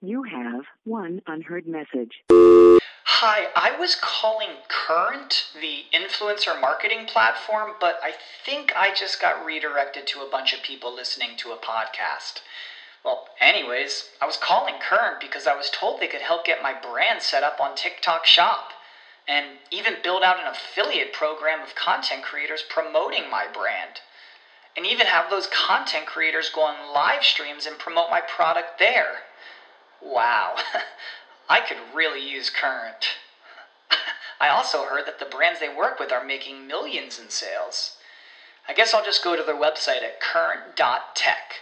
You have one unheard message. Hi, I was calling Current, the influencer marketing platform, but I think I just got redirected to a bunch of people listening to a podcast. Well, anyways, I was calling Current because I was told they could help get my brand set up on TikTok Shop and even build out an affiliate program of content creators promoting my brand. And even have those content creators go on live streams and promote my product there. Wow, I could really use Current. I also heard that the brands they work with are making millions in sales. I guess I'll just go to their website at current.tech.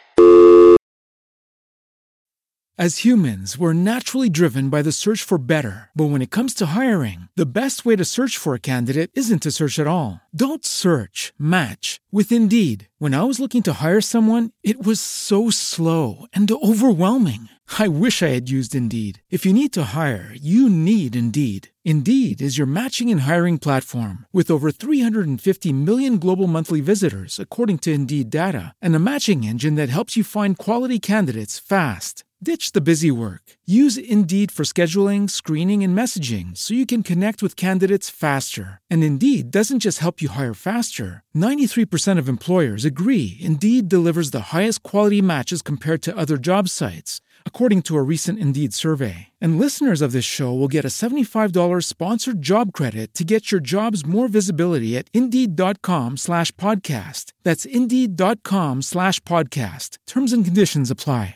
As humans, we're naturally driven by the search for better. But when it comes to hiring, the best way to search for a candidate isn't to search at all. Don't search, match with Indeed. When I was looking to hire someone, it was so slow and overwhelming. I wish I had used Indeed. If you need to hire, you need Indeed. Indeed is your matching and hiring platform with over 350 million global monthly visitors, according to Indeed data, and a matching engine that helps you find quality candidates fast. Ditch the busy work. Use Indeed for scheduling, screening, and messaging so you can connect with candidates faster. And Indeed doesn't just help you hire faster. 93% of employers agree Indeed delivers the highest quality matches compared to other job sites, according to a recent Indeed survey. And listeners of this show will get a $75 sponsored job credit to get your jobs more visibility at Indeed.com/podcast. That's Indeed.com/podcast. Terms and conditions apply.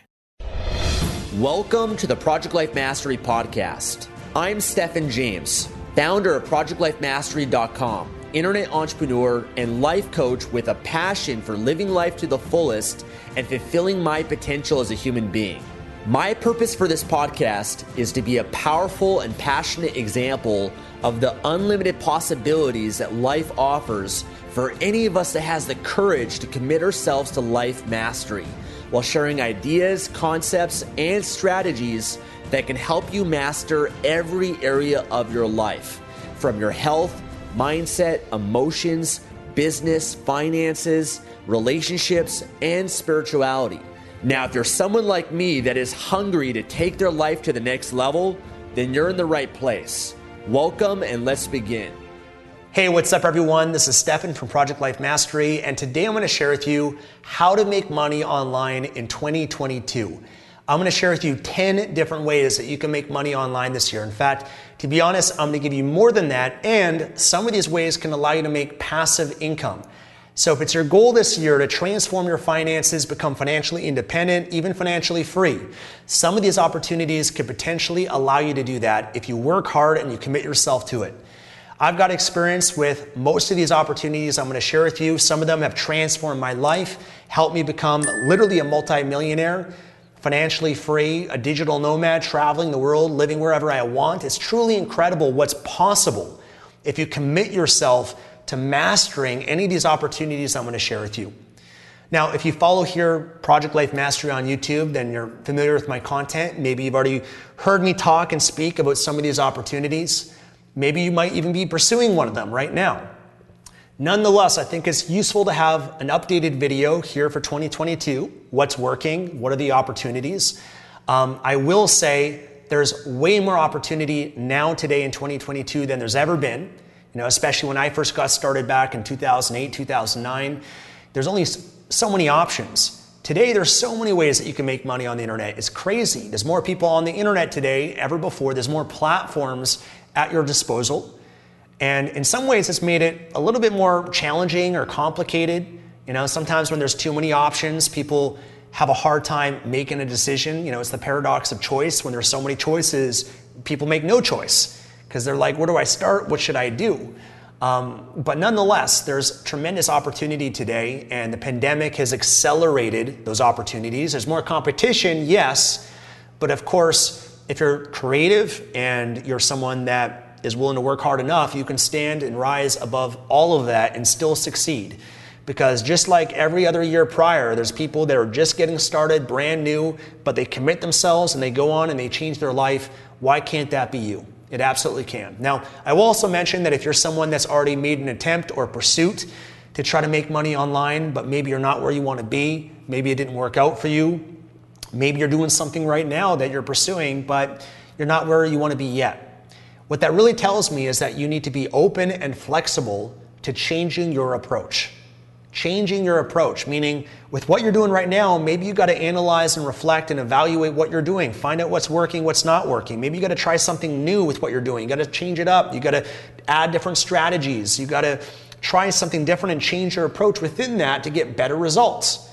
Welcome to the Project Life Mastery Podcast. I'm Stephen James, founder of ProjectLifeMastery.com, internet entrepreneur and life coach with a passion for living life to the fullest and fulfilling my potential as a human being. My purpose for this podcast is to be a powerful and passionate example of the unlimited possibilities that life offers for any of us that has the courage to commit ourselves to life mastery, while sharing ideas, concepts, and strategies that can help you master every area of your life, from your health, mindset, emotions, business, finances, relationships, and spirituality. Now, if you're someone like me that is hungry to take their life to the next level, then you're in the right place. Welcome, and let's begin. Hey, what's up everyone? This is Stefan from Project Life Mastery, and today I'm going to share with you how to make money online in 2022. I'm going to share with you 10 different ways that you can make money online this year. In fact, to be honest, I'm going to give you more than that, and some of these ways can allow you to make passive income. So if it's your goal this year to transform your finances, become financially independent, even financially free, some of these opportunities could potentially allow you to do that if you work hard and you commit yourself to it. I've got experience with most of these opportunities I'm going to share with you. Some of them have transformed my life, helped me become literally a multi-millionaire, financially free, a digital nomad, traveling the world, living wherever I want. It's truly incredible what's possible if you commit yourself to mastering any of these opportunities I'm going to share with you. Now, if you follow here Project Life Mastery on YouTube, then you're familiar with my content. Maybe you've already heard me talk and speak about some of these opportunities. Maybe you might even be pursuing one of them right now. Nonetheless, I think it's useful to have an updated video here for 2022. What's working? What are the opportunities? I will say there's way more opportunity now today in 2022 than there's ever been. Especially when I first got started back in 2008, 2009. There's only so many options. Today, there's so many ways that you can make money on the internet. It's crazy. There's more people on the internet today ever before. There's more platforms at your disposal. And in some ways, it's made it a little bit more challenging or complicated. Sometimes when there's too many options, people have a hard time making a decision. It's the paradox of choice. When there's so many choices, people make no choice because they're like, where do I start? What should I do? But nonetheless, there's tremendous opportunity today, and the pandemic has accelerated those opportunities. There's more competition, yes, but of course, if you're creative and you're someone that is willing to work hard enough, you can stand and rise above all of that and still succeed. Because just like every other year prior, there's people that are just getting started, brand new, but they commit themselves and they go on and they change their life. Why can't that be you? It absolutely can. Now, I will also mention that if you're someone that's already made an attempt or pursuit to try to make money online, but maybe you're not where you want to be, maybe it didn't work out for you, Maybe you're doing something right now that you're pursuing, but you're not where you want to be yet. What that really tells me is that you need to be open and flexible to changing your approach. Changing your approach, meaning with what you're doing right now, maybe you got to analyze and reflect and evaluate what you're doing. Find out what's working, what's not working. Maybe you got to try something new with what you're doing. You got to change it up. You got to add different strategies. You got to try something different and change your approach within that to get better results.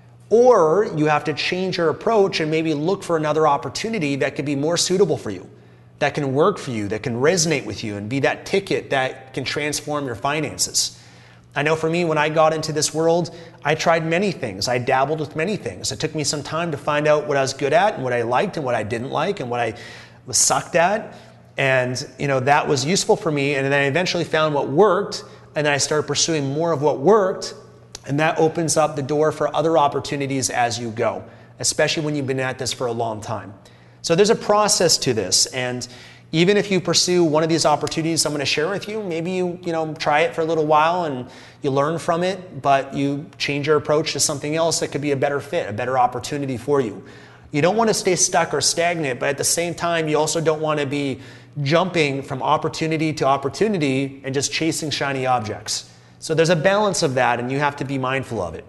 Or you have to change your approach and maybe look for another opportunity that could be more suitable for you, that can work for you, that can resonate with you and be that ticket that can transform your finances. I know for me, when I got into this world, I tried many things. I dabbled with many things. It took me some time to find out what I was good at and what I liked and what I didn't like and what I was sucked at. And that was useful for me. And then I eventually found what worked, and then I started pursuing more of what worked. And that opens up the door for other opportunities as you go, especially when you've been at this for a long time. So there's a process to this. And even if you pursue one of these opportunities I'm going to share with you, maybe you try it for a little while and you learn from it, but you change your approach to something else that could be a better fit, a better opportunity for you. You don't want to stay stuck or stagnant, but at the same time, you also don't want to be jumping from opportunity to opportunity and just chasing shiny objects. So there's a balance of that, and you have to be mindful of it.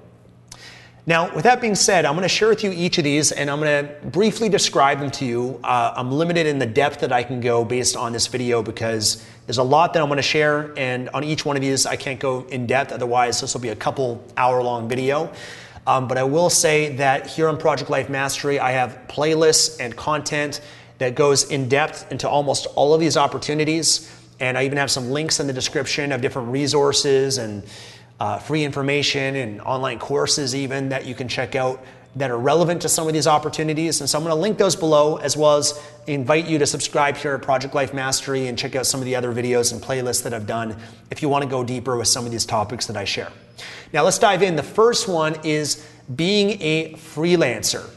Now, with that being said, I'm going to share with you each of these, and I'm going to briefly describe them to you. I'm limited in the depth that I can go based on this video because there's a lot that I'm going to share, and on each one of these, I can't go in depth. Otherwise, this will be a couple hour-long video. But I will say that here on Project Life Mastery, I have playlists and content that goes in depth into almost all of these opportunities. And I even have some links in the description of different resources and free information and online courses even that you can check out that are relevant to some of these opportunities. And so I'm going to link those below, as well as invite you to subscribe here at Project Life Mastery and check out some of the other videos and playlists that I've done if you want to go deeper with some of these topics that I share. Now let's dive in. The first one is being a freelancer.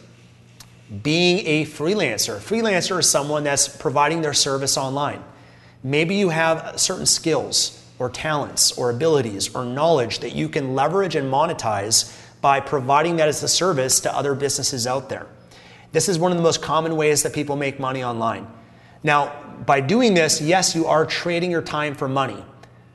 Being a freelancer. A freelancer is someone that's providing their service online. Maybe you have certain skills or talents or abilities or knowledge that you can leverage and monetize by providing that as a service to other businesses out there. This is one of the most common ways that people make money online. Now, by doing this, yes, you are trading your time for money,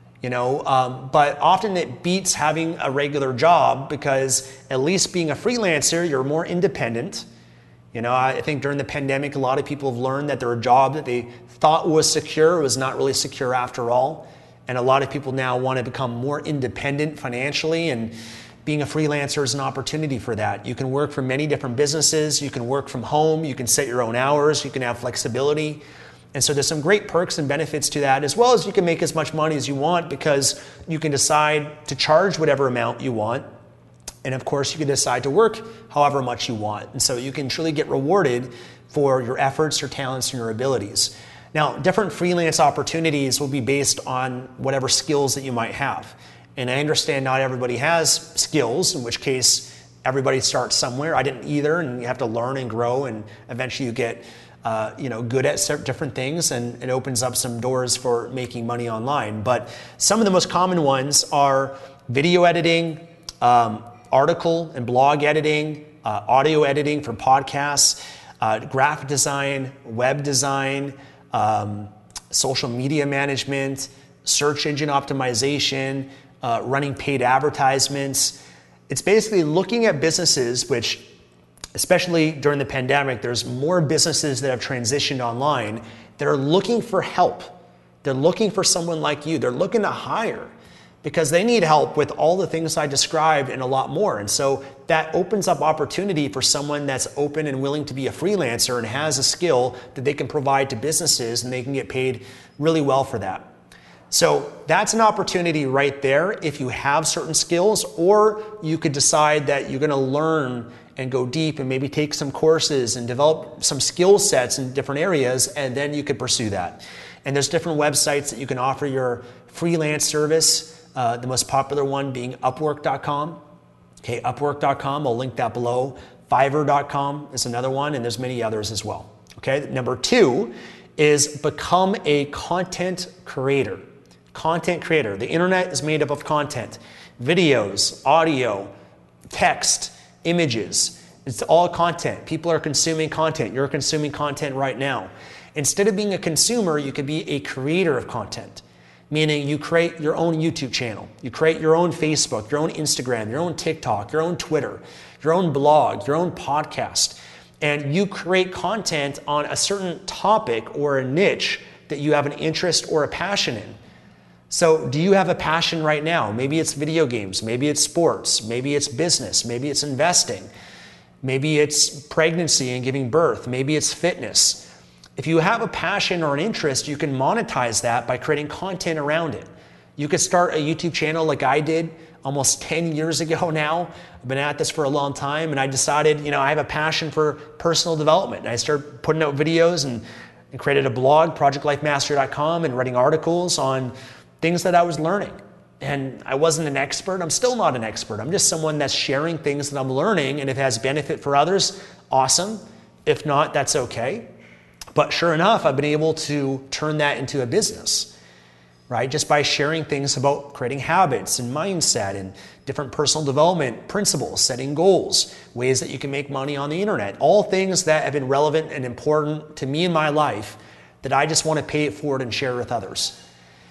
but often it beats having a regular job because at least being a freelancer, you're more independent. I think during the pandemic, a lot of people have learned that their job that they thought was secure was not really secure after all. And a lot of people now want to become more independent financially, and being a freelancer is an opportunity for that. You can work for many different businesses. You can work from home. You can set your own hours. You can have flexibility. And so there's some great perks and benefits to that, as well as you can make as much money as you want because you can decide to charge whatever amount you want. And of course, you can decide to work however much you want. And so you can truly get rewarded for your efforts, your talents, and your abilities. Now, different freelance opportunities will be based on whatever skills that you might have. And I understand not everybody has skills, in which case everybody starts somewhere. I didn't either, and you have to learn and grow, and eventually you get good at different things, and it opens up some doors for making money online. But some of the most common ones are video editing, article and blog editing, audio editing for podcasts, graphic design, web design, social media management, search engine optimization, running paid advertisements. It's basically looking at businesses which, especially during the pandemic, there's more businesses that have transitioned online that are looking for help. They're looking for someone like you. They're looking to hire because they need help with all the things I described and a lot more. And so that opens up opportunity for someone that's open and willing to be a freelancer and has a skill that they can provide to businesses, and they can get paid really well for that. So that's an opportunity right there if you have certain skills, or you could decide that you're going to learn and go deep and maybe take some courses and develop some skill sets in different areas, and then you could pursue that. And there's different websites that you can offer your freelance service. The most popular one being Upwork.com. Okay, Upwork.com, I'll link that below. Fiverr.com is another one, and there's many others as well. Okay, number 2 is become a content creator. Content creator. The internet is made up of content. Videos, audio, text, images. It's all content. People are consuming content. You're consuming content right now. Instead of being a consumer, you could be a creator of content, meaning you create your own YouTube channel. You create your own Facebook, your own Instagram, your own TikTok, your own Twitter, your own blog, your own podcast, and you create content on a certain topic or a niche that you have an interest or a passion in. So do you have a passion right now? Maybe it's video games, maybe it's sports, maybe it's business, maybe it's investing, maybe it's pregnancy and giving birth, maybe it's fitness. If you have a passion or an interest, you can monetize that by creating content around it. You could start a YouTube channel like I did almost 10 years ago now. I've been at this for a long time, and I decided, I have a passion for personal development. And I started putting out videos and created a blog, projectlifemastery.com, and writing articles on things that I was learning. And I wasn't an expert. I'm still not an expert. I'm just someone that's sharing things that I'm learning, and if it has benefit for others, awesome. If not, that's okay. But sure enough, I've been able to turn that into a business, right? Just by sharing things about creating habits and mindset and different personal development principles, setting goals, ways that you can make money on the internet, all things that have been relevant and important to me in my life that I just want to pay it forward and share with others.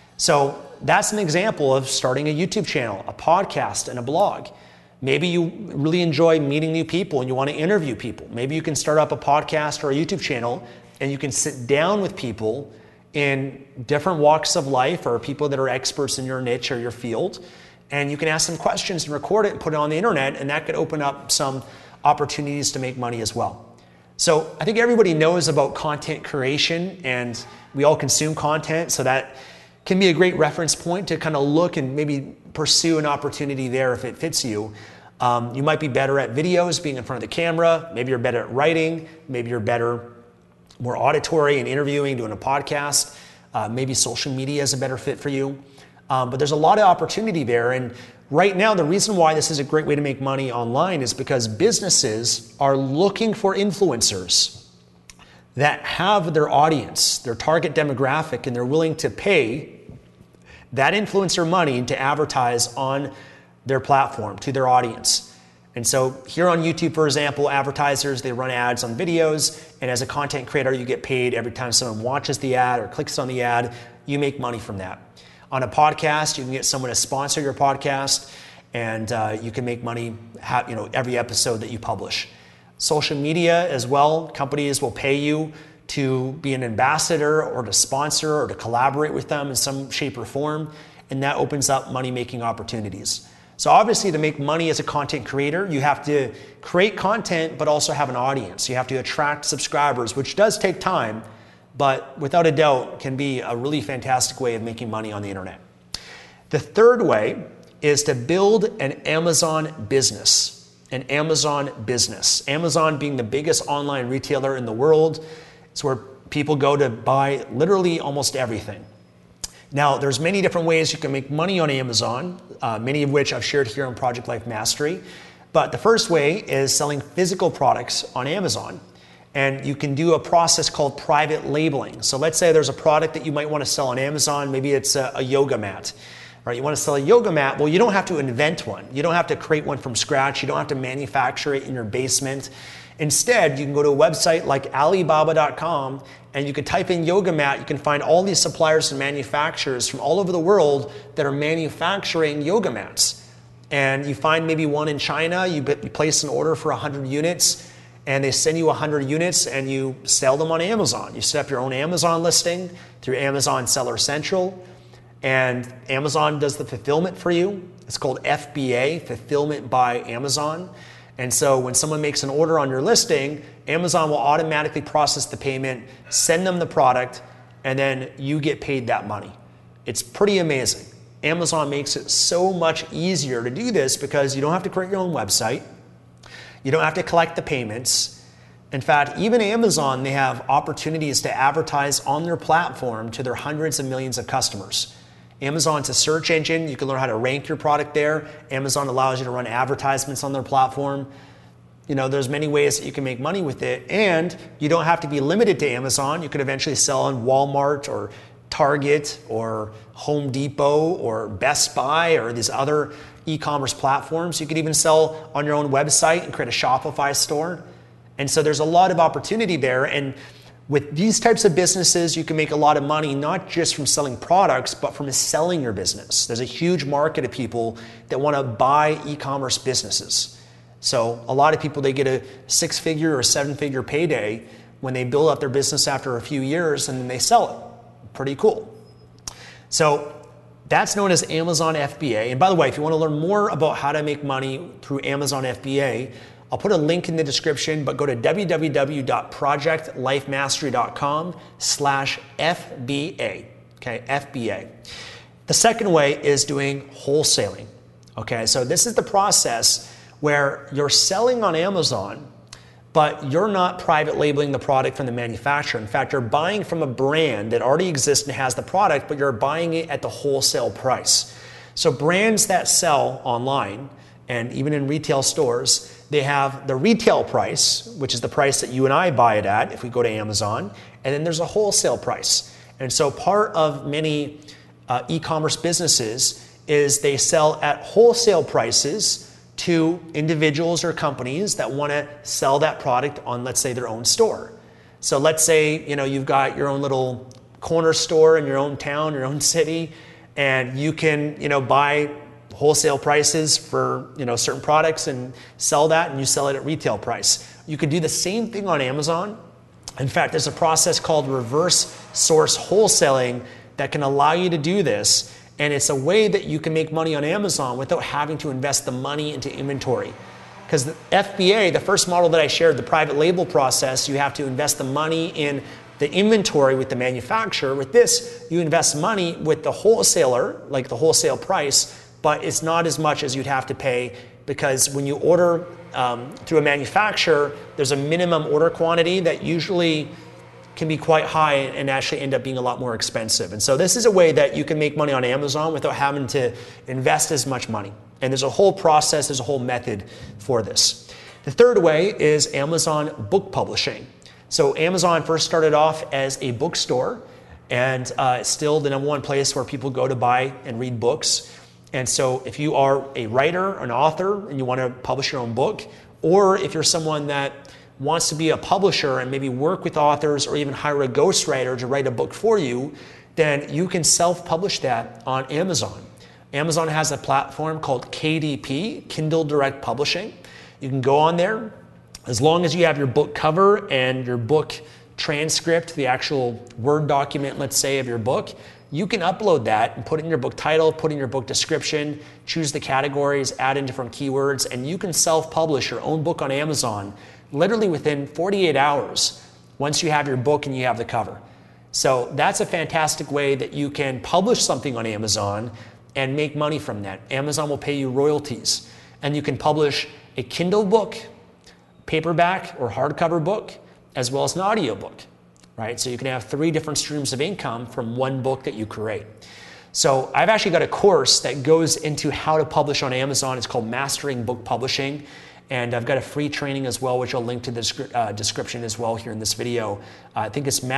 So that's an example of starting a YouTube channel, a podcast, and a blog. Maybe you really enjoy meeting new people and you want to interview people. Maybe you can start up a podcast or a YouTube channel and you can sit down with people in different walks of life or people that are experts in your niche or your field, and you can ask them questions and record it and put it on the internet, and that could open up some opportunities to make money as well. So I think everybody knows about content creation, and we all consume content, so that can be a great reference point to kind of look and maybe pursue an opportunity there if it fits you. You might be better at videos, being in front of the camera. Maybe you're better at writing. Maybe you're better, more auditory and interviewing, doing a podcast. Maybe social media is a better fit for you. But there's a lot of opportunity there. And right now, the reason why this is a great way to make money online is because businesses are looking for influencers that have their audience, their target demographic, and they're willing to pay that influencer money to advertise on their platform to their audience. And so here on YouTube, for example, advertisers, they run ads on videos, and as a content creator, you get paid every time someone watches the ad or clicks on the ad. You make money from that. On a podcast, you can get someone to sponsor your podcast, and you can make money every episode that you publish. Social media as well, companies will pay you to be an ambassador or to sponsor or to collaborate with them in some shape or form, and that opens up money-making opportunities. So obviously, to make money as a content creator, you have to create content but also have an audience. You have to attract subscribers, which does take time, but without a doubt can be a really fantastic way of making money on the internet. The third way is to build an Amazon business. An Amazon business. Amazon being the biggest online retailer in the world. It's where people go to buy literally almost everything. Now, there's many different ways you can make money on Amazon, many of which I've shared here on Project Life Mastery. But the first way is selling physical products on Amazon. And you can do a process called private labeling. So let's say there's a product that you might want to sell on Amazon. Maybe it's a yoga mat. Right? You want to sell a yoga mat. Well, you don't have to invent one. You don't have to create one from scratch. You don't have to manufacture it in your basement. Instead, you can go to a website like Alibaba.com and you can type in yoga mat. You can find all these suppliers and manufacturers from all over the world that are manufacturing yoga mats. And you find maybe one in China. You place an order for 100 units and they send you 100 units and you sell them on Amazon. You set up your own Amazon listing through Amazon Seller Central, and Amazon does the fulfillment for you. It's called FBA, Fulfillment by Amazon. And so when someone makes an order on your listing, Amazon will automatically process the payment, send them the product, and then you get paid that money. It's pretty amazing. Amazon makes it so much easier to do this because you don't have to create your own website. You don't have to collect the payments. In fact, even Amazon, they have opportunities to advertise on their platform to their hundreds of millions of customers. Amazon's a search engine. You can learn how to rank your product there. Amazon allows you to run advertisements on their platform. There's many ways that you can make money with it, and you don't have to be limited to Amazon. You could eventually sell on Walmart or Target or Home Depot or Best Buy or these other e-commerce platforms. You could even sell on your own website and create a Shopify store. And so there's a lot of opportunity there. And with these types of businesses, you can make a lot of money, not just from selling products, but from selling your business. There's a huge market of people that want to buy e-commerce businesses. So a lot of people, they get a 6-figure or 7-figure payday when they build up their business after a few years and then they sell it. Pretty cool. So that's known as Amazon FBA. And by the way, if you want to learn more about how to make money through Amazon FBA, I'll put a link in the description, but go to www.projectlifemastery.com/FBA. Okay, FBA. The second way is doing wholesaling. Okay, so this is the process where you're selling on Amazon, but you're not private labeling the product from the manufacturer. In fact, you're buying from a brand that already exists and has the product, but you're buying it at the wholesale price. So brands that sell online and even in retail stores, they have the retail price, which is the price that you and I buy it at if we go to Amazon, and then there's a wholesale price. And so part of many e-commerce businesses is they sell at wholesale prices to individuals or companies that want to sell that product on, let's say, their own store. So let's say, you've got your own little corner store in your own town, your own city, and you can, buy wholesale prices for, certain products and sell that, and you sell it at retail price. You could do the same thing on Amazon. In fact, there's a process called reverse source wholesaling that can allow you to do this. And it's a way that you can make money on Amazon without having to invest the money into inventory. Because the FBA, the first model that I shared, the private label process, you have to invest the money in the inventory with the manufacturer. With this, you invest money with the wholesaler, like the wholesale price, but it's not as much as you'd have to pay, because when you order through a manufacturer, there's a minimum order quantity that usually can be quite high and actually end up being a lot more expensive. And so this is a way that you can make money on Amazon without having to invest as much money. And there's a whole process, there's a whole method for this. The third way is Amazon book publishing. So Amazon first started off as a bookstore, and it's still the #1 place where people go to buy and read books. And so if you are a writer, an author, and you want to publish your own book, or if you're someone that wants to be a publisher and maybe work with authors or even hire a ghostwriter to write a book for you, then you can self-publish that on Amazon. Amazon has a platform called KDP, Kindle Direct Publishing. You can go on there. As long as you have your book cover and your book transcript, the actual Word document, let's say, of your book, you can upload that and put in your book title, put in your book description, choose the categories, add in different keywords, and you can self-publish your own book on Amazon literally within 48 hours once you have your book and you have the cover. So that's a fantastic way that you can publish something on Amazon and make money from that. Amazon will pay you royalties, and you can publish a Kindle book, paperback or hardcover book, as well as an audio book, right? So you can have 3 different streams of income from one book that you create. So I've actually got a course that goes into how to publish on Amazon. It's called Mastering Book Publishing. And I've got a free training as well, which I'll link to the description as well here in this video. I think it's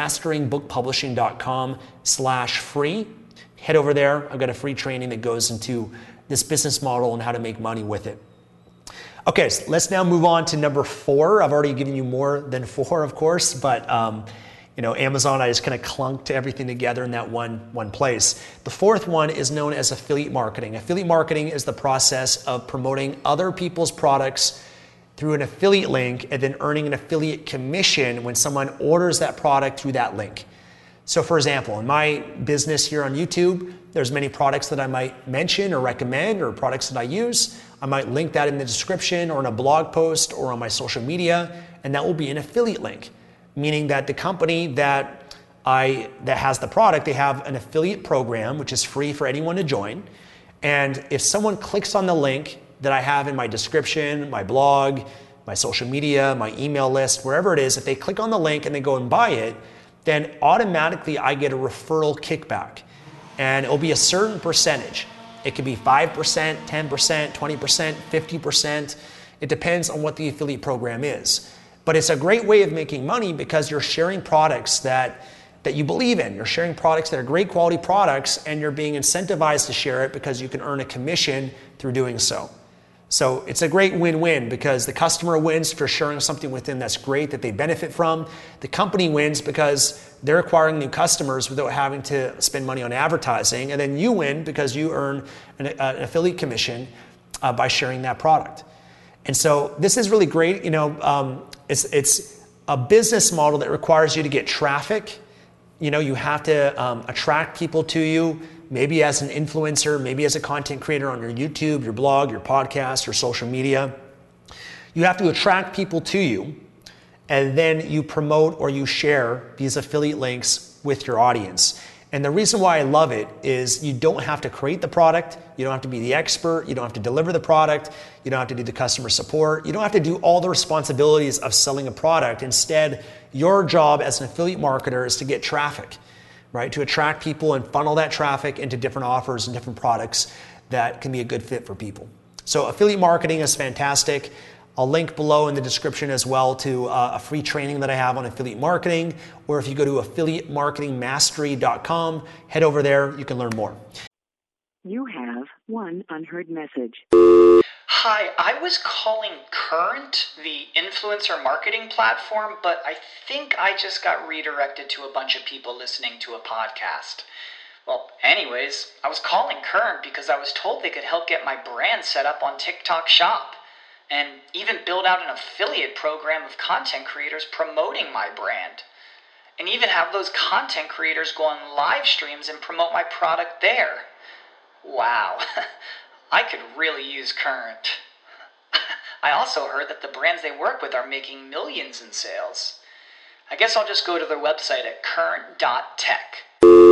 masteringbookpublishing.com/free. Head over there. I've got a free training that goes into this business model and how to make money with it. Okay, so let's now move on to number 4. I've already given you more than 4, of course, but Amazon, I just kind of clunked everything together in that one place. The fourth one is known as affiliate marketing. Affiliate marketing is the process of promoting other people's products through an affiliate link and then earning an affiliate commission when someone orders that product through that link. So for example, in my business here on YouTube, there's many products that I might mention or recommend, or products that I use. I might link that in the description or in a blog post or on my social media, and that will be an affiliate link. Meaning that the company that has the product, they have an affiliate program, which is free for anyone to join. And if someone clicks on the link that I have in my description, my blog, my social media, my email list, wherever it is, if they click on the link and they go and buy it, then automatically I get a referral kickback. And it'll be a certain percentage. It could be 5%, 10%, 20%, 50%. It depends on what the affiliate program is. But it's a great way of making money because you're sharing products that that you believe in. You're sharing products that are great quality products, and you're being incentivized to share it because you can earn a commission through doing so. So it's a great win-win because the customer wins for sharing something with them that's great that they benefit from. The company wins because they're acquiring new customers without having to spend money on advertising. And then you win because you earn an affiliate commission by sharing that product. And so this is really great. It's a business model that requires you to get traffic. You have to attract people to you, maybe as an influencer, maybe as a content creator on your YouTube, your blog, your podcast, your social media. You have to attract people to you, and then you promote or you share these affiliate links with your audience. And the reason why I love it is you don't have to create the product, you don't have to be the expert, you don't have to deliver the product, you don't have to do the customer support, you don't have to do all the responsibilities of selling a product. Instead, your job as an affiliate marketer is to get traffic, right? To attract people and funnel that traffic into different offers and different products that can be a good fit for people. So affiliate marketing is fantastic. I'll link below in the description as well to a free training that I have on affiliate marketing, or if you go to affiliatemarketingmastery.com, head over there, you can learn more. You have one unheard message. Hi, I was calling Current, the influencer marketing platform, but I think I just got redirected to a bunch of people listening to a podcast. Well, anyways, I was calling Current because I was told they could help get my brand set up on TikTok Shop, and even build out an affiliate program of content creators promoting my brand, and even have those content creators go on live streams and promote my product there. Wow, I could really use Current. I also heard that the brands they work with are making millions in sales. I guess I'll just go to their website at current.tech.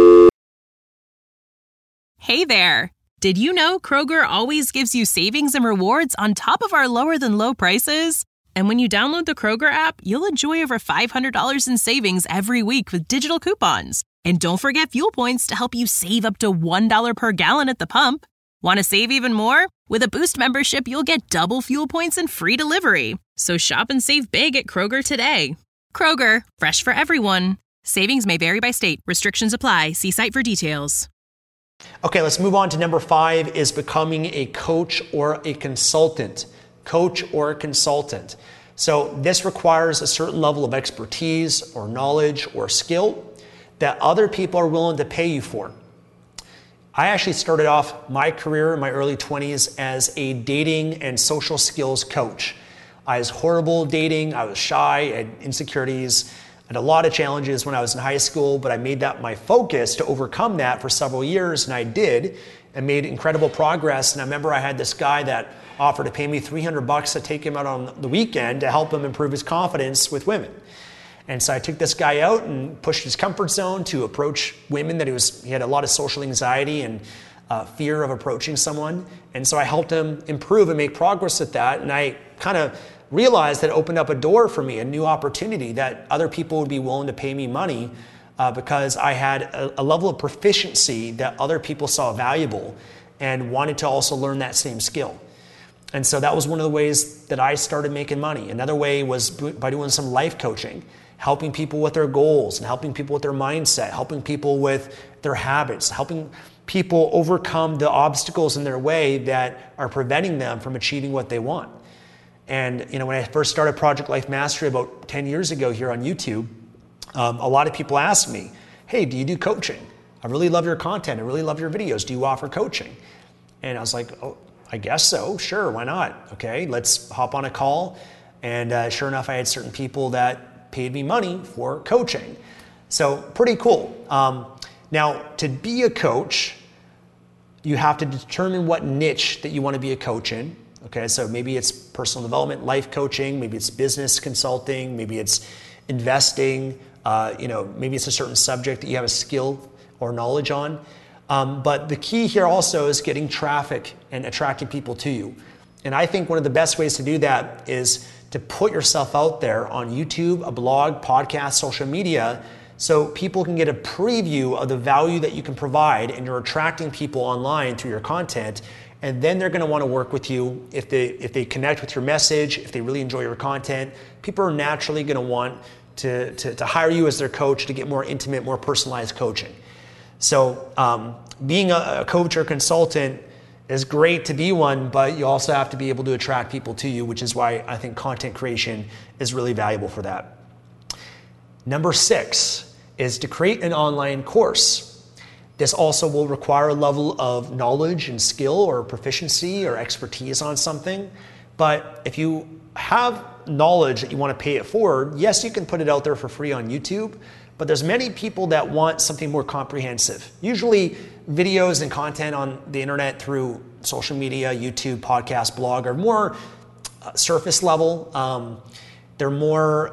Hey there! Did you know Kroger always gives you savings and rewards on top of our lower-than-low prices? And when you download the Kroger app, you'll enjoy over $500 in savings every week with digital coupons. And don't forget fuel points to help you save up to $1 per gallon at the pump. Want to save even more? With a Boost membership, you'll get double fuel points and free delivery. So shop and save big at Kroger today. Kroger, fresh for everyone. Savings may vary by state. Restrictions apply. See site for details. Okay, let's move on to number 5 is becoming a coach or a consultant. Coach or a consultant. So this requires a certain level of expertise or knowledge or skill that other people are willing to pay you for. I actually started off my career in my early 20s as a dating and social skills coach. I was horrible dating, I was shy, I had insecurities, I had a lot of challenges when I was in high school, but I made that my focus to overcome that for several years, and I did, and made incredible progress. And I remember I had this guy that offered to pay me $300 to take him out on the weekend to help him improve his confidence with women. And so I took this guy out and pushed his comfort zone to approach women that he had a lot of social anxiety and fear of approaching someone. And so I helped him improve and make progress at that. And I kind of realized that it opened up a door for me, a new opportunity that other people would be willing to pay me money because I had a level of proficiency that other people saw valuable and wanted to also learn that same skill. And so that was one of the ways that I started making money. Another way was by doing some life coaching, helping people with their goals and helping people with their mindset, helping people with their habits, helping people overcome the obstacles in their way that are preventing them from achieving what they want. And when I first started Project Life Mastery about 10 years ago here on YouTube, a lot of people asked me, hey, do you do coaching? I really love your content. I really love your videos. Do you offer coaching? And I was like, oh, I guess so. Sure, why not? Okay, let's hop on a call. And sure enough, I had certain people that paid me money for coaching. So pretty cool. Now, to be a coach, you have to determine what niche that you want to be a coach in. Okay, so maybe it's personal development, life coaching, maybe it's business consulting, maybe it's investing, maybe it's a certain subject that you have a skill or knowledge on. But the key here also is getting traffic and attracting people to you. And I think one of the best ways to do that is to put yourself out there on YouTube, a blog, podcast, social media, so people can get a preview of the value that you can provide, and you're attracting people online through your content. And then they're going to want to work with you if they connect with your message, if they really enjoy your content. People are naturally going to want to hire you as their coach to get more intimate, more personalized coaching. So being a coach or consultant is great to be one, but you also have to be able to attract people to you, which is why I think content creation is really valuable for that. Number 6 is to create an online course. This also will require a level of knowledge and skill or proficiency or expertise on something. But if you have knowledge that you want to pay it forward, yes, you can put it out there for free on YouTube, but there's many people that want something more comprehensive. Usually videos and content on the internet through social media, YouTube, podcast, blog are more surface level. They're more,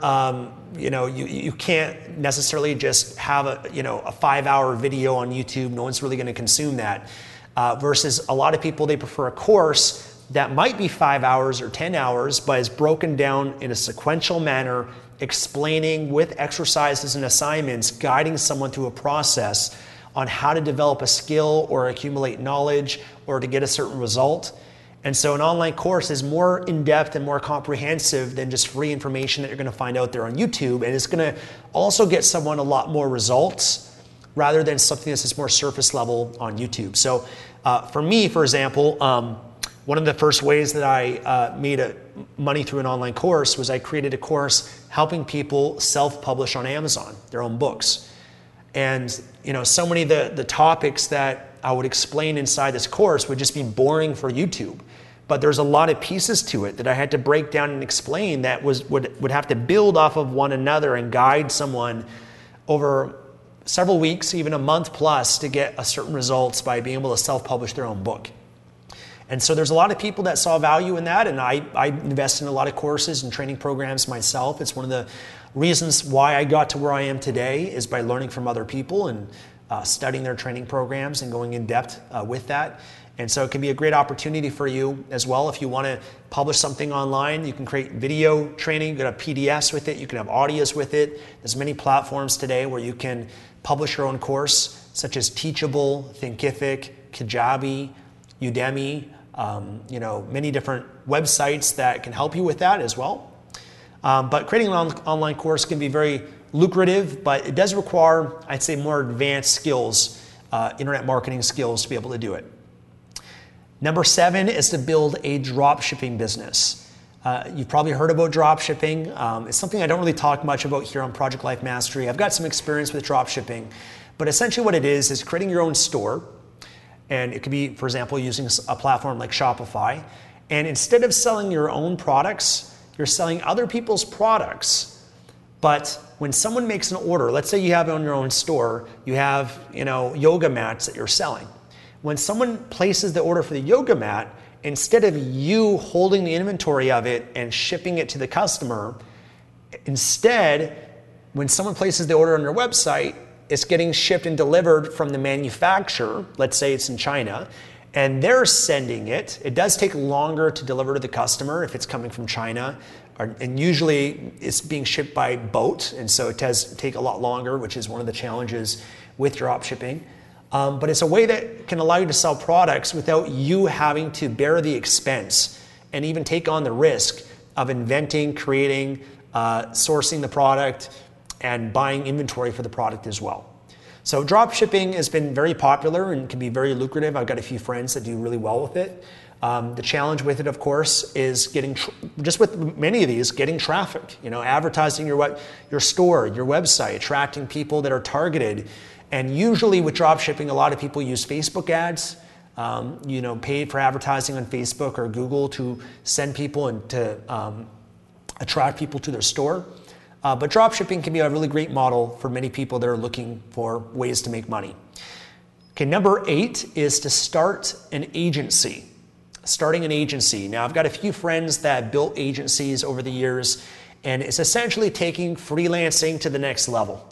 you can't necessarily just have a 5-hour video on YouTube. No one's really going to consume that. Versus a lot of people, they prefer a course that might be 5 hours or 10 hours, but is broken down in a sequential manner, explaining with exercises and assignments, guiding someone through a process on how to develop a skill or accumulate knowledge or to get a certain result. And so an online course is more in-depth and more comprehensive than just free information that you're going to find out there on YouTube. And it's going to also get someone a lot more results rather than something that's just more surface level on YouTube. So for me, for example, one of the first ways that I made money through an online course was I created a course helping people self-publish on Amazon, their own books. And so many of the topics that I would explain inside this course would just be boring for YouTube. But there's a lot of pieces to it that I had to break down and explain that would have to build off of one another and guide someone over several weeks, even a month plus, to get a certain results by being able to self-publish their own book. And so there's a lot of people that saw value in that, and I invest in a lot of courses and training programs myself. It's one of the reasons why I got to where I am today is by learning from other people and studying their training programs and going in depth with that. And so it can be a great opportunity for you as well. If you want to publish something online, you can create video training. You can have PDFs with it. You can have audios with it. There's many platforms today where you can publish your own course, such as Teachable, Thinkific, Kajabi, Udemy, many different websites that can help you with that as well. But creating an online course can be very lucrative, but it does require, I'd say, more advanced skills, internet marketing skills to be able to do it. Number 7 is to build a drop shipping business. You've probably heard about drop shipping. It's something I don't really talk much about here on Project Life Mastery. I've got some experience with drop shipping, but essentially what it is creating your own store. And it could be, for example, using a platform like Shopify. And instead of selling your own products, you're selling other people's products. But when someone makes an order, let's say you have it on your own store, you have, yoga mats that you're selling. When someone places the order for the yoga mat, instead of you holding the inventory of it and shipping it to the customer, instead, when someone places the order on your website, it's getting shipped and delivered from the manufacturer. Let's say it's in China, and they're sending it. It does take longer to deliver to the customer if it's coming from China, and usually it's being shipped by boat, and so it does take a lot longer, which is one of the challenges with drop shipping. But it's a way that can allow you to sell products without you having to bear the expense and even take on the risk of inventing, creating, sourcing the product, and buying inventory for the product as well. So drop shipping has been very popular and can be very lucrative. I've got a few friends that do really well with it. The challenge with it, of course, is just with many of these, getting traffic, advertising your store, your website, attracting people that are targeted. And usually with drop shipping, a lot of people use Facebook ads, paid for advertising on Facebook or Google to send people and to attract people to their store. But drop shipping can be a really great model for many people that are looking for ways to make money. Okay, number 8 is to start an agency. Starting an agency. Now, I've got a few friends that built agencies over the years, and it's essentially taking freelancing to the next level.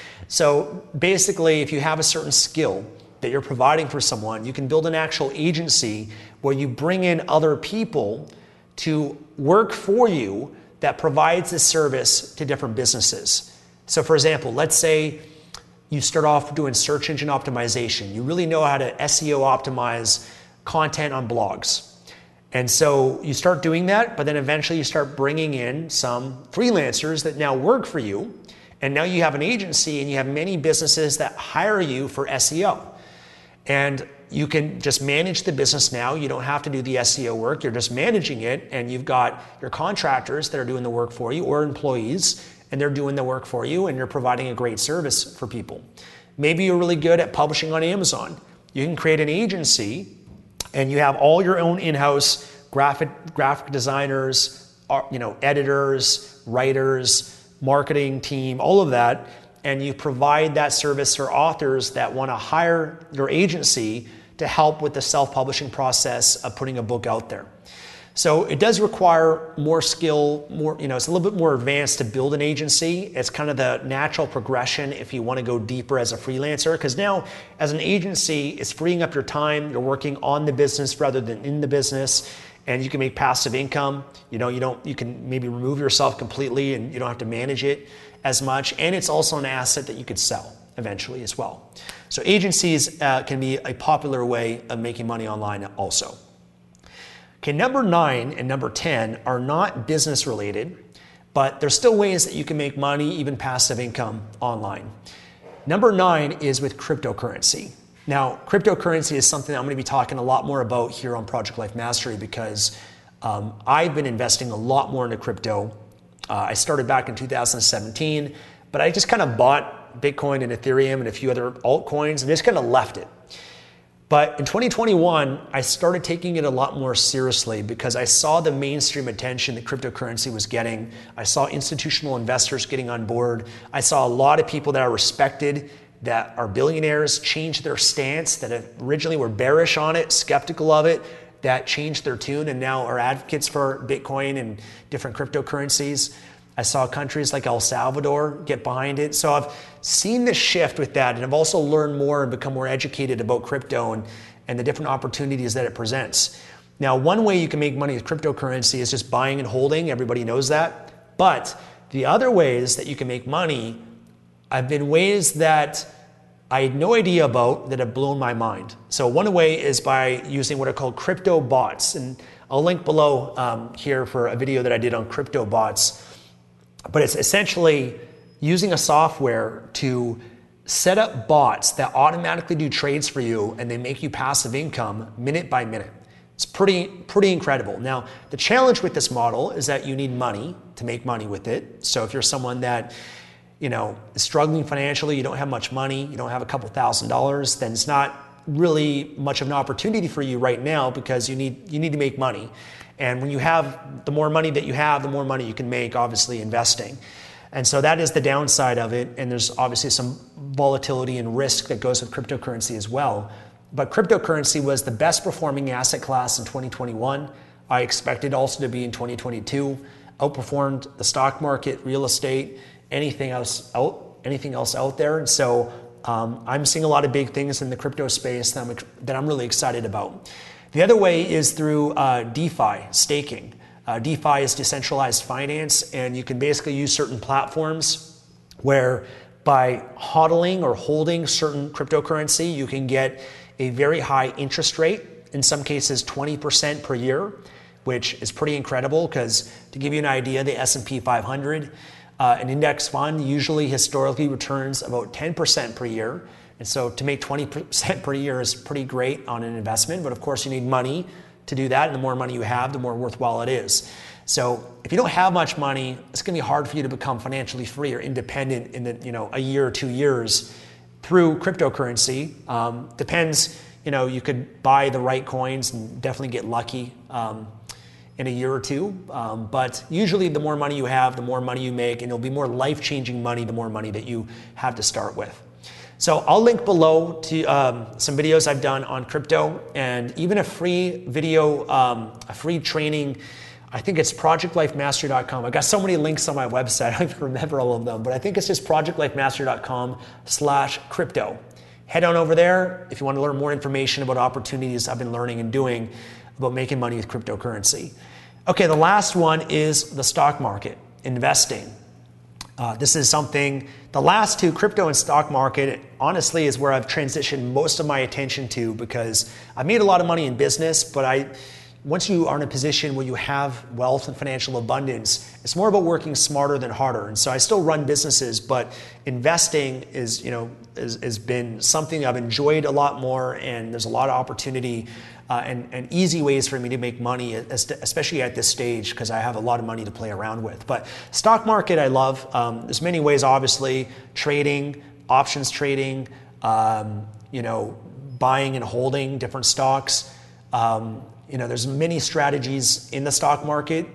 So basically, if you have a certain skill that you're providing for someone, you can build an actual agency where you bring in other people to work for you that provides this service to different businesses. So for example, let's say you start off doing search engine optimization. You really know how to SEO optimize content on blogs. And so you start doing that, but then eventually you start bringing in some freelancers that now work for you. And now you have an agency and you have many businesses that hire you for SEO. And you can just manage the business now. You don't have to do the SEO work. You're just managing it, and you've got your contractors that are doing the work for you, or employees, and they're doing the work for you, and you're providing a great service for people. Maybe you're really good at publishing on Amazon. You can create an agency, and you have all your own in-house graphic designers, editors, writers, marketing team, all of that, and you provide that service for authors that want to hire your agency to help with the self-publishing process of putting a book out there. So it does require more skill, it's a little bit more advanced to build an agency. It's kind of the natural progression if you want to go deeper as a freelancer, because now as an agency, it's freeing up your time. You're working on the business rather than in the business, and you can make passive income. You can maybe remove yourself completely and you don't have to manage it as much. And it's also an asset that you could sell eventually as well. So agencies can be a popular way of making money online also. Okay, number 9 and number 10 are not business related, but there's still ways that you can make money, even passive income online. Number 9 is with cryptocurrency. Now, cryptocurrency is something I'm going to be talking a lot more about here on Project Life Mastery, because I've been investing a lot more into crypto. I started back in 2017, but I just kind of bought Bitcoin and Ethereum and a few other altcoins and just kind of left it. But in 2021, I started taking it a lot more seriously because I saw the mainstream attention that cryptocurrency was getting. I saw institutional investors getting on board. I saw a lot of people that I respected, that are billionaires, change their stance, that originally were bearish on it, skeptical of it, that changed their tune and now are advocates for Bitcoin and different cryptocurrencies. I saw countries like El Salvador get behind it. So I've seen this shift with that, and I've also learned more and become more educated about crypto and the different opportunities that it presents. Now, one way you can make money with cryptocurrency is just buying and holding. Everybody knows that. But the other ways that you can make money have been ways that I had no idea about that have blown my mind. So one way is by using what are called crypto bots. And I'll link below here for a video that I did on crypto bots. But it's essentially using a software to set up bots that automatically do trades for you, and they make you passive income minute by minute. It's pretty incredible. Now, the challenge with this model is that you need money to make money with it. So if you're someone that is struggling financially, you don't have much money, you don't have a couple $1,000s, then it's not really much of an opportunity for you right now, because you need to make money. And when you have the more money that you have, the more money you can make, obviously, investing. And so that is the downside of it. And there's obviously some volatility and risk that goes with cryptocurrency as well. But cryptocurrency was the best performing asset class in 2021. I expect it also to be in 2022. Outperformed the stock market, real estate, anything else out there. And so I'm seeing a lot of big things in the crypto space that I'm really excited about. The other way is through DeFi, staking. DeFi is decentralized finance, and you can basically use certain platforms where by hodling or holding certain cryptocurrency, you can get a very high interest rate, in some cases 20% per year, which is pretty incredible, because to give you an idea, the S&P 500, an index fund usually historically returns about 10% per year. And so to make 20% per year is pretty great on an investment, but of course you need money to do that, and the more money you have, the more worthwhile it is. So if you don't have much money, it's going to be hard for you to become financially free or independent in a year or 2 years through cryptocurrency. Depends, you could buy the right coins and definitely get lucky in a year or two. But usually the more money you have, the more money you make, and it'll be more life-changing money the more money that you have to start with. So I'll link below to some videos I've done on crypto, and even a free video, a free training. I think it's projectlifemastery.com. I've got so many links on my website, I don't even remember all of them, but I think it's just projectlifemastery.com/crypto. Head on over there if you want to learn more information about opportunities I've been learning and doing about making money with cryptocurrency. Okay, the last one is the stock market, investing. This is something, the last two, crypto and stock market, honestly is where I've transitioned most of my attention to, because I made a lot of money in business, but once you are in a position where you have wealth and financial abundance, it's more about working smarter than harder. And so I still run businesses, but investing has been something I've enjoyed a lot more, and there's a lot of opportunity and easy ways for me to make money, especially at this stage, because I have a lot of money to play around with. But stock market I love. There's many ways, obviously, trading, options trading, buying and holding different stocks. There's many strategies in the stock market.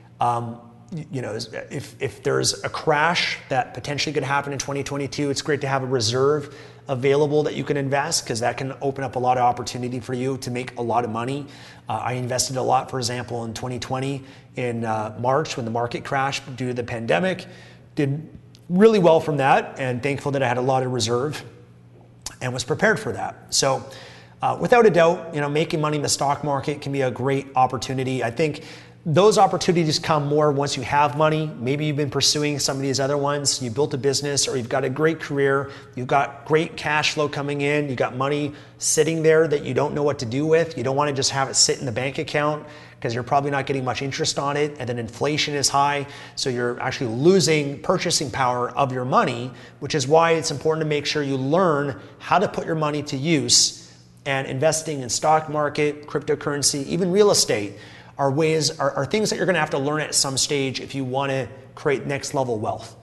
If there's a crash that potentially could happen in 2022, it's great to have a reserve available that you can invest, because that can open up a lot of opportunity for you to make a lot of money. I invested a lot, for example, in 2020 in March when the market crashed due to the pandemic. Did really well from that, and thankful that I had a lot of reserve and was prepared for that. So without a doubt, making money in the stock market can be a great opportunity. I think those opportunities come more once you have money. Maybe you've been pursuing some of these other ones. You built a business, or you've got a great career. You've got great cash flow coming in. You've got money sitting there that you don't know what to do with. You don't want to just have it sit in the bank account, because you're probably not getting much interest on it. And then inflation is high. So you're actually losing purchasing power of your money, which is why it's important to make sure you learn how to put your money to use. And investing in stock market, cryptocurrency, even real estate are things that you're going to have to learn at some stage if you want to create next level wealth.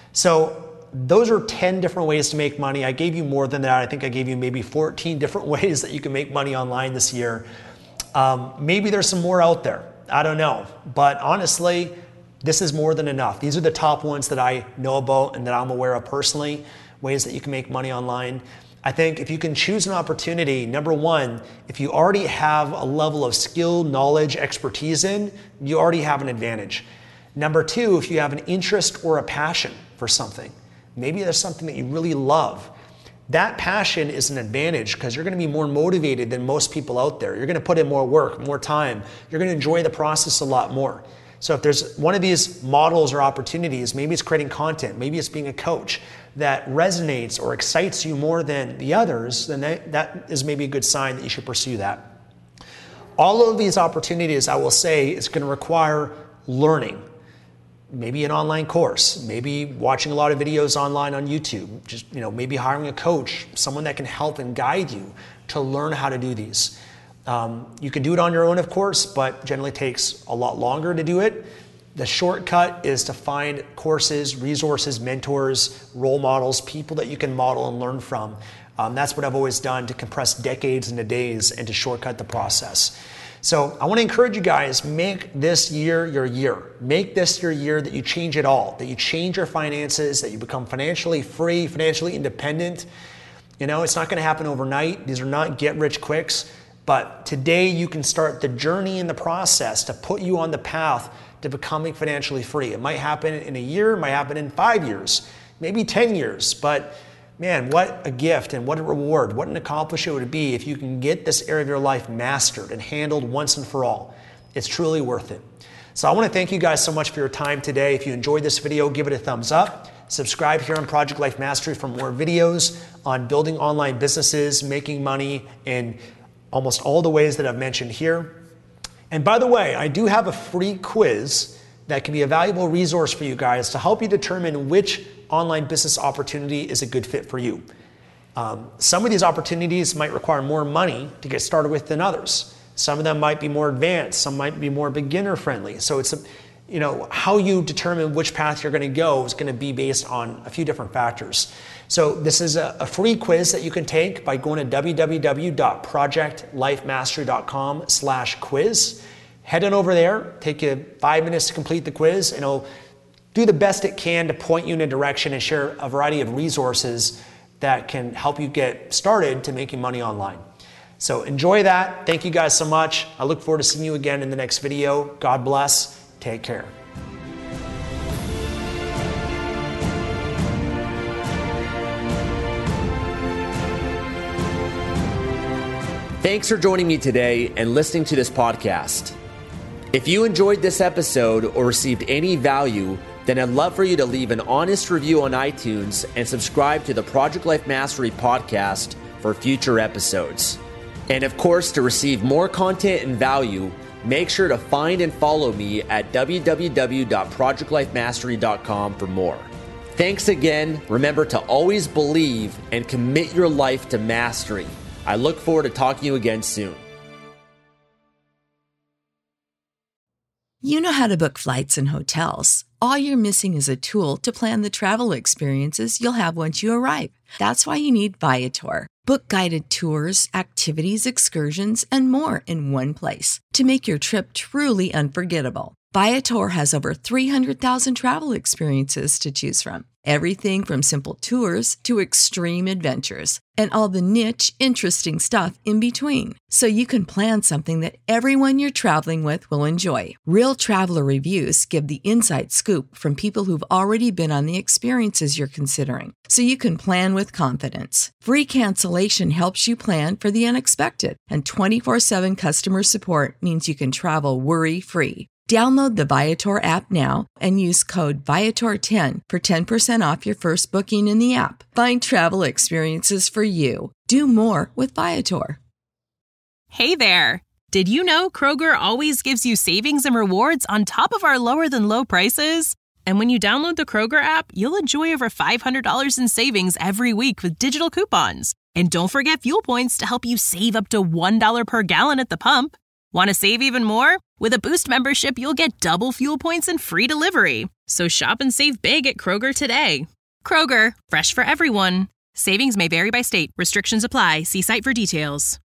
So those are 10 different ways to make money. I gave you more than that. I think I gave you maybe 14 different ways that you can make money online this year. Maybe there's some more out there. I don't know. But honestly, this is more than enough. These are the top ones that I know about and that I'm aware of personally, ways that you can make money online. I think if you can choose an opportunity, number one, if you already have a level of skill, knowledge, expertise in, you already have an advantage. Number two, if you have an interest or a passion for something, maybe there's something that you really love. That passion is an advantage, because you're going to be more motivated than most people out there. You're going to put in more work, more time. You're going to enjoy the process a lot more. So if there's one of these models or opportunities, maybe it's creating content, maybe it's being a coach that resonates or excites you more than the others, then that is maybe a good sign that you should pursue that. All of these opportunities, I will say, is going to require learning. Maybe an online course, maybe watching a lot of videos online on YouTube, just maybe hiring a coach, someone that can help and guide you to learn how to do these. You can do it on your own, of course, but generally takes a lot longer to do it. The shortcut is to find courses, resources, mentors, role models, people that you can model and learn from. That's what I've always done to compress decades into days and to shortcut the process. So I want to encourage you guys, make this year your year. Make this your year that you change it all, that you change your finances, that you become financially free, financially independent. It's not going to happen overnight. These are not get-rich-quicks. But today you can start the journey and the process to put you on the path to becoming financially free. It might happen in a year, it might happen in 5 years, maybe 10 years. But man, what a gift and what a reward, what an accomplishment it would be if you can get this area of your life mastered and handled once and for all. It's truly worth it. So I want to thank you guys so much for your time today. If you enjoyed this video, give it a thumbs up. Subscribe here on Project Life Mastery for more videos on building online businesses, making money, and almost all the ways that I've mentioned here. And by the way, I do have a free quiz that can be a valuable resource for you guys to help you determine which online business opportunity is a good fit for you. Some of these opportunities might require more money to get started with than others. Some of them might be more advanced, some might be more beginner friendly. So it's how you determine which path you're going to go is going to be based on a few different factors. So this is a free quiz that you can take by going to www.projectlifemastery.com/quiz. Head on over there, take you 5 minutes to complete the quiz, and it'll do the best it can to point you in a direction and share a variety of resources that can help you get started to making money online. So enjoy that. Thank you guys so much. I look forward to seeing you again in the next video. God bless. Take care. Thanks for joining me today and listening to this podcast. If you enjoyed this episode or received any value, then I'd love for you to leave an honest review on iTunes and subscribe to the Project Life Mastery podcast for future episodes. And of course, to receive more content and value, Make sure to find and follow me at www.projectlifemastery.com for more. Thanks again. Remember to always believe and commit your life to mastery. I look forward to talking to you again soon. You know how to book flights and hotels. All you're missing is a tool to plan the travel experiences you'll have once you arrive. That's why you need Viator. Book guided tours, activities, excursions, and more in one place to make your trip truly unforgettable. Viator has over 300,000 travel experiences to choose from. Everything from simple tours to extreme adventures and all the niche, interesting stuff in between. So you can plan something that everyone you're traveling with will enjoy. Real traveler reviews give the inside scoop from people who've already been on the experiences you're considering. So you can plan with confidence. Free cancellation helps you plan for the unexpected. And 24/7 customer support means you can travel worry-free. Download the Viator app now and use code Viator10 for 10% off your first booking in the app. Find travel experiences for you. Do more with Viator. Hey there! Did you know Kroger always gives you savings and rewards on top of our lower-than-low prices? And when you download the Kroger app, you'll enjoy over $500 in savings every week with digital coupons. And don't forget fuel points to help you save up to $1 per gallon at the pump. Want to save even more? With a Boost membership, you'll get double fuel points and free delivery. So shop and save big at Kroger today. Kroger, fresh for everyone. Savings may vary by state. Restrictions apply. See site for details.